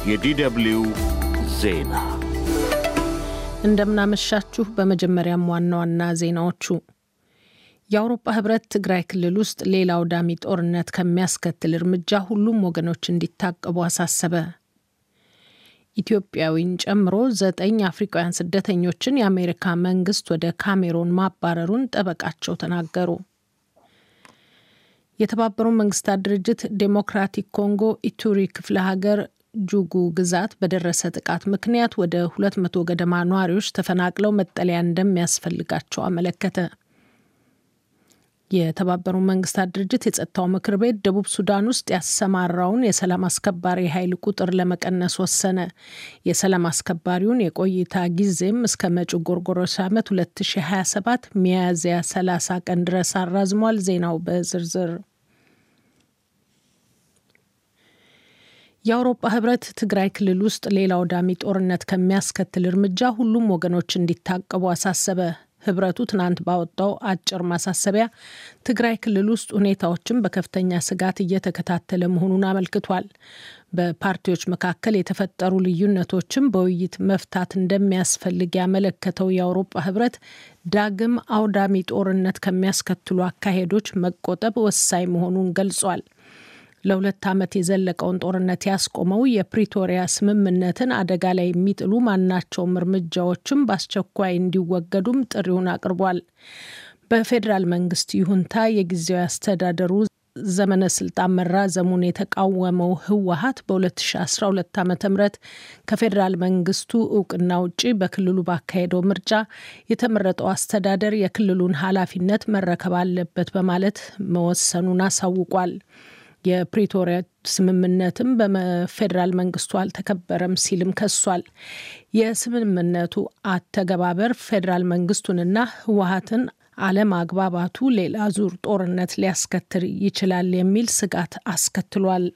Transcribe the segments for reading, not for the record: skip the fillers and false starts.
የዲደብሊው ዜና እንደምናመሻችሁ። በመጀመሪያም ዋና ዜናዎቹ የአውሮፓ ህብረት ትግራይ ክልል ውስጥ ሌላ አውዳሚ ጦርነት ከሚያስከትል እርምጃ ሁሉም ወገኖች እንዲታቀቡ አሳሰበ። ኢትዮጵያዊን ጨምሮ 9 አፍሪካውያን ስደተኞችን የአሜሪካ መንግስት ወደ ካሜሩን ማባረሩን ጠበቃቸው ተናገሩ። የተባበሩት መንግስታት ድርጅት ዴሞክራቲክ ኮንጎ ኢቱሪ ክፍለ ሀገር ጁጉ ግዛት በደረሰ ጥቃት ምክንያት ወደ 200 ገደማ ነዋሪዎች ተፈናቅለው መጠለያ እንደሚያስፈልጋቸው አመለከተ። የተባበሩት መንግስታት ድርጅት የጸጥታው ምክር ቤት ደቡብ ሱዳን ውስጥ ያሰማራውን የሰላም አስከባሪ ኃይል ቁጥር ለመቀነስ ወሰነ። የሰላም አስከባሪውን የቆይታ ጊዜም እስከ መጪው ጎርጎሮሳዊ ዓመት 2027 ሚያዝያ 30 ቀን ድረስ አራዝሟል። ዜናው በዝርዝር የአውሮፓ ህብረት ትግራይ ክልል ውስጥ ሌላ አውዳሚ ጦርነት ከሚያስከትል እርምጃ ሁሉም ወገኖች እንዲታቀቡ አሳሰበ። ህብረቱ ትናንት ባወጣው አጭር ማሳሰቢያ ትግራይ ክልል ውስጥ ሁኔታዎችን በከፍተኛ ስጋት እየተከታተለ መሆኑን አመልክቷል። በፓርቲዎች መካከል የተፈጠሩ ልዩነቶችን በውይይት መፍታት እንደሚያስፈልግ ያመለከተው የአውሮፓ ህብረት ዳግም አውዳሚ ጦርነት ከሚያስከትሉ አካሄዶች መቆጠብ ወሳኝ መሆኑን ገልጿል። ለ2 ዓመት የዘለቀውን ጦርነት ያስቆመው የፕሪቶሪያ ስምምነትን አደጋ ላይ የሚጥሉ ማናቸውም እርምጃዎችም በአስቸኳይ እንዲወገዱም ጥሪውን አቅርቧል። በፌዴራል መንግስት ይሁንታ የጊዜያዊ አስተዳደሩ ዘመነ ስልጣን መራዘሙን የተቃወመው ህወሓት በ2012 ዓ.ም ከፌዴራል መንግስቱ እውቅና ውጪ በክልሉ ባካሄደው ምርጫ የተመረጠው አስተዳደር የክልሉን ኃላፊነት መረከብ አለበት በማለት መወሰኑን አሳውቋል። የፕሪቶሪያ ስምምነትም በፌዴራል መንግስቱ አልተከበረም ሲልም ከሷል። የስምምነቱ አተገባበር ፌዴራል መንግስቱንና ህወሓትን አለማግባባቱ ሌላ ዙር ጦርነት ሊያስከትል ይችላል የሚል ስጋት አስከትሏል።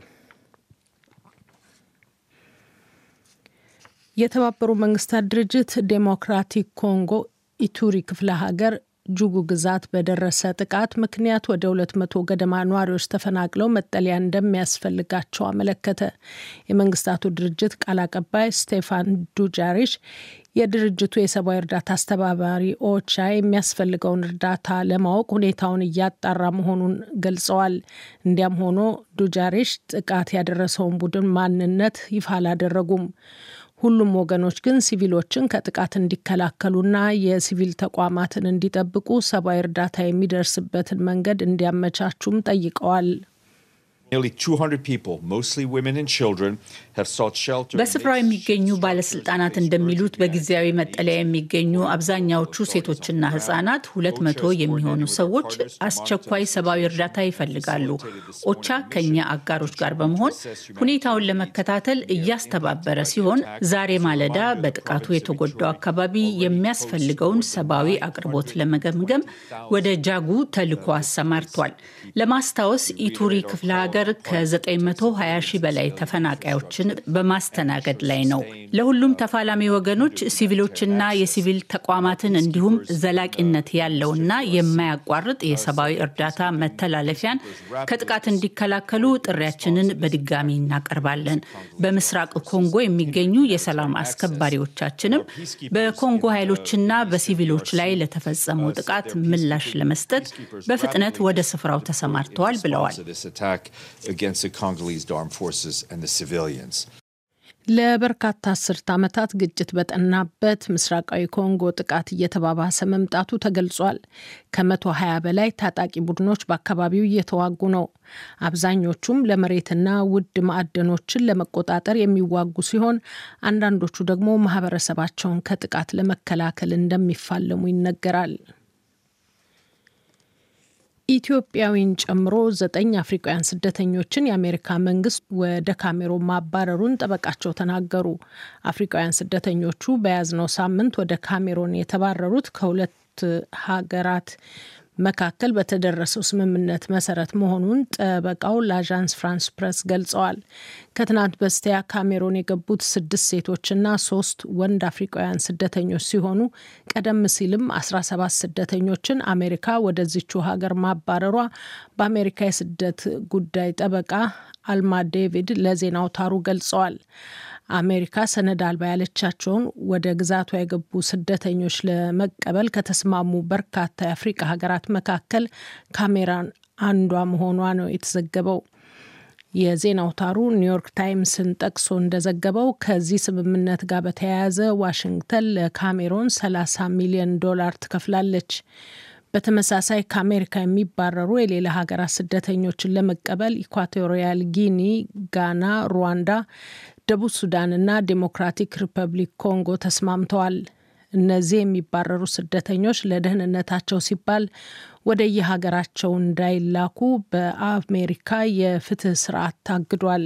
የተባበሩት መንግስታት ድርጅት ዴሞክራቲክ ኮንጎ ኢቱሪ ክፍለ ሀገር ጁጉ ግዛት በደረሰ ጥቃት ምክንያት ወደ 200 ገደማ ነዋሪዎች ተፈናቅለው መጠለያ እንደሚያስፈልጋቸው አመለከተ። የመንግስታቱ ድርጅት ቃል አቀባይ ስቴፋን ዱጃሪሽ የድርጅቱ የሰብአዊ እርዳታ አስተባባሪ ኦቻ የሚያስፈልገውን እርዳታ ለማወቅ ሁኔታውን እያጣራ መሆኑን ገልጸዋል። እንዲያም ሆኖ ዱጃሪሽ ጥቃት ያደረሰውን ቡድን ማንነት ይፋ አላደረጉም። ሁሉም ወገኖች ግን ሲቪሎችን ከጥቃት እንዲከላከሉና የሲቪል ተቋማትን እንዲጠብቁ ሰብአዊ እርዳታ የሚደርስበትን መንገድ እንዲያመቻቹም ጠይቀዋል። በስፍራው የሚገኙ ባለስልጣናት እንደሚሉት በጊዜያዊ መጠለያ የሚገኙ አብዛኛዎቹ ሴቶችና ህጻናት 200 የሚሆኑ ሰዎች አስቸኳይ ሰብአዊ እርዳታ ይፈልጋሉ። ኦቻ ከኛ አጋሮች ጋር በመሆን ሁኔታውን ለመከታተል እያስተባበረ ሲሆን ዛሬ ማለዳ በጥቃቱ የተጎዳው አካባቢ የሚያስፈልገውን ሰብአዊ አቅርቦት ለመገምገም ወደ ጃጉ ተልዕኮ አሰማርቷል። ለማስታወስ ኢቱሪ ክፍለ ሀገር ከ920 ሺህ በላይ ተፈናቃዮችን በማስተናገድ ላይ ነው። ለሁሉም ተፋላሚ ወገኖች ሲቪሎችና የሲቪል ተቋማትን እንዲሁም ዘላቂነት ያለውና የማያቋርጥ የሰብአዊ እርዳታ መተላለፊያን ከጥቃት እንዲከላከሉ ጥሪያችንን በድጋሚ እናቀርባለን። በምስራቅ ኮንጎ የሚገኙ የሰላም አስከባሪዎቻችንም በኮንጎ ኃይሎችና በሲቪሎች ላይ ለተፈጸመው ጥቃት ምላሽ ለመስጠት በፍጥነት ወደ ስፍራው ተሰማርተዋል ብለዋል። against the Congolese armed forces and the civilians. ለበርካታ አስርት ዓመታት ግጭት በጠናበት ምስራቃዊ ኮንጎ ጥቃት እየተባባሰ መምጣቱ ተገልጿል። ከ120 በላይ ታጣቂ ቡድኖች በአካባቢው እየተዋጉ ነው። አብዛኞቹም ለመሬትና ውድ ማዕድኖችን ለመቆጣጠር የሚዋጉ ሲሆን አንዳንዶቹ ደግሞ ማህበረሰባቸውን ከጥቃት ለመከላከል እንደሚፋለሙ ይነገራል። ኢትዮጵያዊን ጨምሮ 9 አፍሪካውያን ስደተኞችን የአሜሪካ መንግስት ወደ ካሜሩን ማባረሩን ጠበቃቸው ተናገሩ። አፍሪካውያን ስደተኞቹ በያዝነው ሳምንት ወደ ካሜሩን የተባረሩት ከሁለት ሀገራት መካከል በተደረሰው ስምምነት መሰረት መሆኑን ጠበቃው ለአዣንስ ፍራንስ ፕሬስ ገልጸዋል። ከትናንት በስቲያ ካሜሩን የገቡት 6 ሴቶችና 3 ወንድ አፍሪካውያን ስደተኞች ሲሆኑ ቀደም ሲልም 17 ስደተኞችን አሜሪካ ወደዚቹ ሀገር ማባረሯ በአሜሪካ የስደት ጉዳይ ጠበቃ አልማ ዴቪድ ለዜና አውታሩ ገልጸዋል። አሜሪካ ሰነድ አልባ ያለቻቸውን ወደ ግዛቷ የገቡ ስደተኞች ለመቀበል ከተስማሙ በርካታ የአፍሪካ ሀገራት መካከል ካሜራን አንዷ መሆኗ ነው የተዘገበው። የዜና አውታሩ ኒውዮርክ ታይምስን ጠቅሶ እንደዘገበው ከዚህ ስምምነት ጋር በተያያዘ ዋሽንግተን ለካሜሮን $30 ሚሊዮን ትከፍላለች። በተመሳሳይ ከአሜሪካ የሚባረሩ የሌላ ሀገራት ስደተኞችን ለመቀበል ኢኳቶሪያል ጊኒ፣ ጋና፣ ሩዋንዳ፣ ደቡብ ሱዳንና ዴሞክራቲክ ሪፐብሊክ ኮንጎ ተስማምተዋል። እነዚህ የሚባረሩ ስደተኞች ለደህንነታቸው ሲባል ወደ የሀገራቸው እንዳይላኩ በአሜሪካ የፍትህ ስርዓት ታግዷል።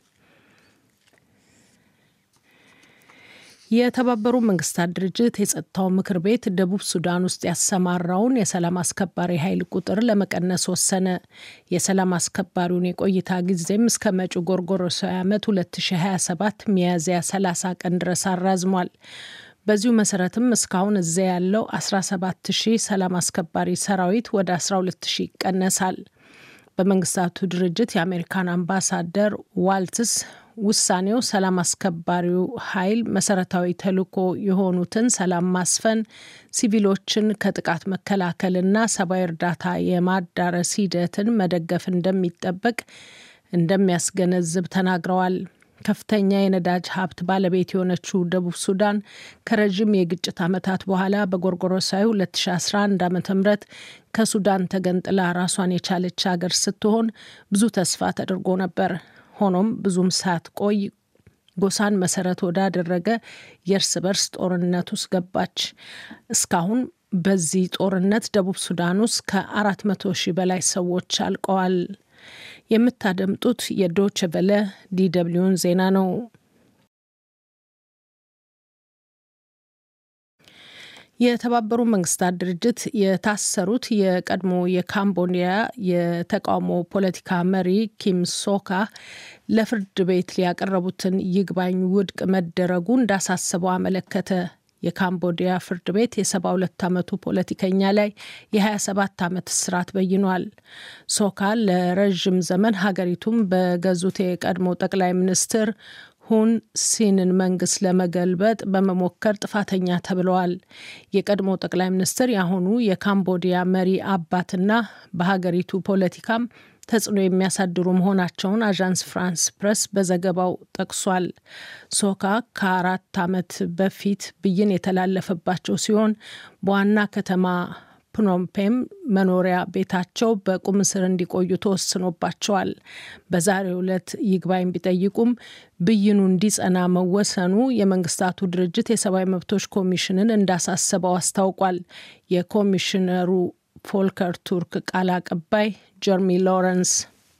የተባበሩት መንግስታት ድርጅት የጸጥታው ምክር ቤት ደቡብ ሱዳን ውስጥ ያሰማራውን የሰላም አስከባሪ ኃይል ቁጥር ለመቀነስ ወሰነ። የሰላም አስከባሪውን የቆይታ ጊዜም እስከ መጪው ጎርጎሮሳዊ ዓመት 2027 ሚያዝያ 30 ቀን ድረስ አራዝሟል። በዚሁ መሰረትም እስካሁን እዚያ ያለው 17,000 ሰላም አስከባሪ ሰራዊት ወደ 12,000 ይቀነሳል። በመንግስታቱ ድርጅት የአሜሪካን አምባሳደር ዋልትስ ውሳኔው ሰላም አስከባሪው ኃይል መሰረታዊ ተልዕኮ የሆኑትን ሰላም ማስፈን፣ ሲቪሎችን ከጥቃት መከላከልና ሰብአዊ እርዳታ የማዳረስ ሂደትን መደገፍ እንደሚጠበቅ እንደሚያስገነዝብ ተናግረዋል። ከፍተኛ የነዳጅ ሀብት ባለቤት የሆነችው ደቡብ ሱዳን ከረጅም የግጭት ዓመታት በኋላ በጎርጎሮሳዊ 2011 ዓ.ም ከሱዳን ተገንጥላ ራሷን የቻለች ሀገር ስትሆን ብዙ ተስፋ ተደርጎ ነበር። ሆኖም ብዙም ሳትቆይ ጎሳን መሰረት ወዳደረገ የእርስ በርስ ጦርነት ውስጥ ገባች። እስካሁን በዚህ ጦርነት ደቡብ ሱዳን ውስጥ ከ400,000 በላይ ሰዎች አልቀዋል። የምታደምጡት የዶይቼ ቬለ ዲደብሊውን ዜና ነው። የተባበሩት መንግስታት ድርጅት የታሰሩት የቀድሞ የካምቦዲያ የተቃውሞ ፖለቲካ መሪ ኪም ሶካ ለፍርድ ቤት ሊያቀረቡትን ይግባኝ ውድቅ መደረጉ እንዳሳሰበው አመለከተ። የካምቦዲያ ፍርድ ቤት የ72 ዓመቱ ፖለቲከኛ ላይ የ27 ዓመት እስራት በይኗል። ሶካ ለረጅም ዘመን ሀገሪቱን በገዙት የቀድሞ ጠቅላይ ሚኒስትር ሁን ሲንን መንግስት ለመገልበጥ በመሞከር ጥፋተኛ ተብለዋል። የቀድሞ ጠቅላይ ሚኒስትር ያሁኑ የካምቦዲያ መሪ አባትና በሀገሪቱ ፖለቲካም ተጽዕኖ የሚያሳድሩ መሆናቸውን አዣንስ ፍራንስ ፕሬስ በዘገባው ጠቅሷል። ሶካ ከ4 ዓመት በፊት ብይን የተላለፈባቸው ሲሆን በዋና ከተማ ፕኖምፔም መኖሪያ ቤታቸው በቁም እስር እንዲቆዩ ተወስኖባቸዋል። በዛሬው ዕለት ይግባኝ ቢጠይቁም ብይኑ እንዲጸና መወሰኑ የመንግስታቱ ድርጅት የሰብአዊ መብቶች ኮሚሽንን እንዳሳሰበው አስታውቋል። የኮሚሽነሩ ፎልከር ቱርክ ቃል አቀባይ ጀርሚ ሎረንስ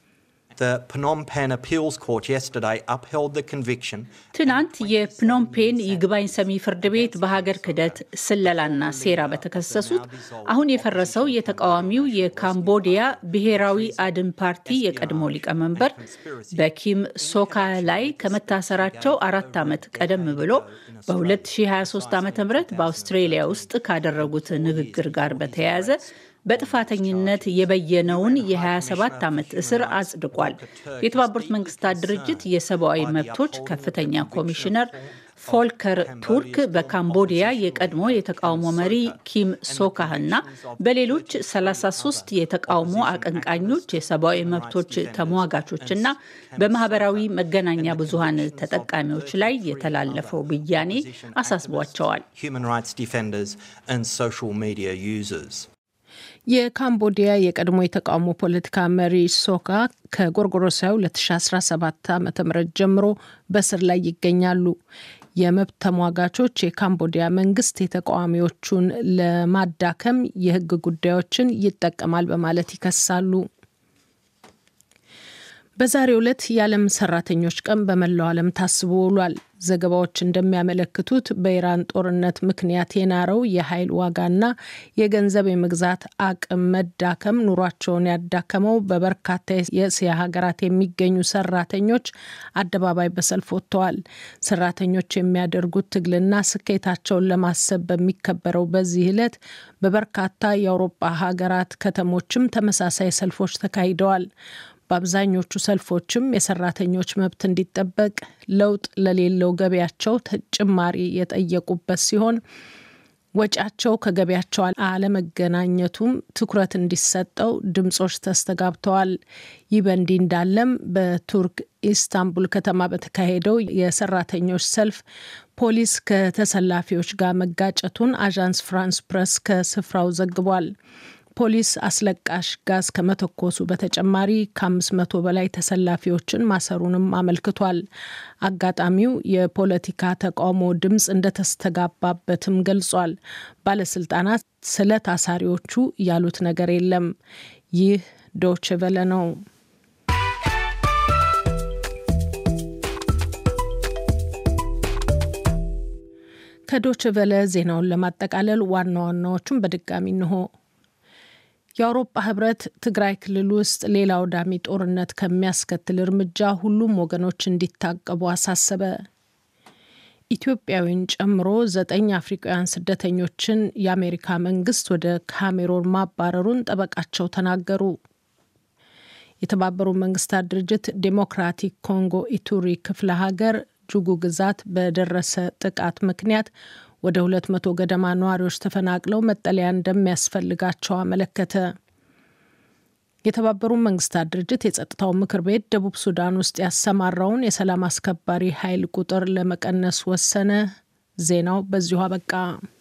ትናንት የፕኖምፔን ይግባኝ ሰሚ ፍርድ ቤት በሀገር ክህደት፣ ስለላና ሴራ በተከሰሱት አሁን የፈረሰው የተቃዋሚው የካምቦዲያ ብሔራዊ አድን ፓርቲ የቀድሞ ሊቀመንበር በኪም ሶካ ላይ ከመታሰራቸው 4 ዓመት ቀደም ብሎ በ2023 ዓ.ም በአውስትሬሊያ ውስጥ ካደረጉት ንግግር ጋር በተያያዘ በጥፋተኝነት የበየነውን የ27 ዓመት እስር አጽድቋል። የተባበሩት መንግስታት ድርጅት የሰብአዊ መብቶች ከፍተኛ ኮሚሽነር ፎልከር ቱርክ በካምቦዲያ የቀድሞ የተቃውሞ መሪ ኪም ሶካህና በሌሎች 33 የተቃውሞ አቀንቃኞች፣ የሰብአዊ መብቶች ተሟጋቾችና በማህበራዊ መገናኛ ብዙሃን ተጠቃሚዎች ላይ የተላለፈው ብያኔ አሳስቧቸዋል። የካምቦዲያ የቀድሞ የተቃውሞ ፖለቲካ መሪ ሶካ ከጎርጎሮሳዊ 2017 ዓ.ም ጀምሮ በስር ላይ ይገኛሉ። የመብት ተሟጋቾች የካምቦዲያ መንግስት የተቃዋሚዎቹን ለማዳከም የህግ ጉዳዮችን ይጠቀማል በማለት ይከሳሉ። በዛሬው ዕለት የዓለም ሰራተኞች ቀን በመላው ዓለም ታስቦ ውሏል። ዘገባዎች እንደሚያመለክቱት በኢራን ጦርነት ምክንያት የናረው የኃይል ዋጋና የገንዘብ የመግዛት አቅም መዳከም ኑሯቸውን ያዳከመው በበርካታ የእስያ ሀገራት የሚገኙ ሰራተኞች አደባባይ በሰልፍ ወጥተዋል። ሰራተኞች የሚያደርጉት ትግልና ስኬታቸውን ለማሰብ በሚከበረው በዚህ ዕለት በበርካታ የአውሮፓ ሀገራት ከተሞችም ተመሳሳይ ሰልፎች ተካሂደዋል። በአብዛኞቹ ሰልፎችም የሰራተኞች መብት እንዲጠበቅ፣ ለውጥ ለሌለው ገቢያቸው ተጨማሪ የጠየቁበት ሲሆን ወጫቸው ከገቢያቸው አለመገናኘቱም ትኩረት እንዲሰጠው ድምጾች ተስተጋብተዋል። ይህ በእንዲህ እንዳለም በቱርክ ኢስታንቡል ከተማ በተካሄደው የሰራተኞች ሰልፍ ፖሊስ ከተሰላፊዎች ጋር መጋጨቱን አዣንስ ፍራንስ ፕሬስ ከስፍራው ዘግቧል። ፖሊስ አስለቃሽ ጋዝ ከመተኮሱ በተጨማሪ ከ500 በላይ ተሰላፊዎችን ማሰሩንም አመልክቷል። አጋጣሚው የፖለቲካ ተቃውሞ ድምጽ እንደተስተጋባበትም ገልጿል። ባለስልጣናት ስለ ታሳሪዎቹ ያሉት ነገር የለም። ይህ ዶይቼ ቬለ ነው። ከዶይቼ ቬለ ዜናውን ለማጠቃለል ዋና ዋናዎቹን በድጋሚ እንሆ። የአውሮፓ ህብረት ትግራይ ክልል ውስጥ ሌላ አውዳሚ ጦርነት ከሚያስከትል እርምጃ ሁሉም ወገኖች እንዲታቀቡ አሳሰበ። ኢትዮጵያዊን ጨምሮ 9 አፍሪካውያን ስደተኞችን የአሜሪካ መንግስት ወደ ካሜሩን ማባረሩን ጠበቃቸው ተናገሩ። የተባበሩት መንግስታት ድርጅት ዴሞክራቲክ ኮንጎ ኢቱሪ ክፍለ ሀገር ጁጉ ግዛት በደረሰ ጥቃት ምክንያት ወደ 200 ገደማ ነዋሪዎች ተፈናቅለው መጠለያ እንደሚያስፈልጋቸው አመለከተ። የተባበሩት መንግስታት ድርጅት የጸጥታው ምክር ቤት ደቡብ ሱዳን ውስጥ ያሰማራውን የሰላም አስከባሪ ኃይል ቁጥር ለመቀነስ ወሰነ። ዜናው በዚሁ አበቃ።